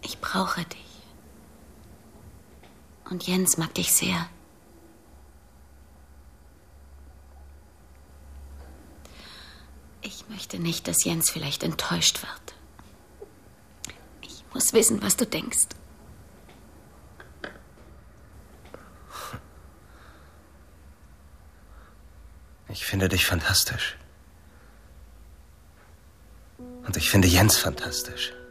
Ich brauche dich. Und Jens mag dich sehr. Ich möchte nicht, dass Jens vielleicht enttäuscht wird. Ich muss wissen, was du denkst. Ich finde dich fantastisch. Und ich finde Jens fantastisch.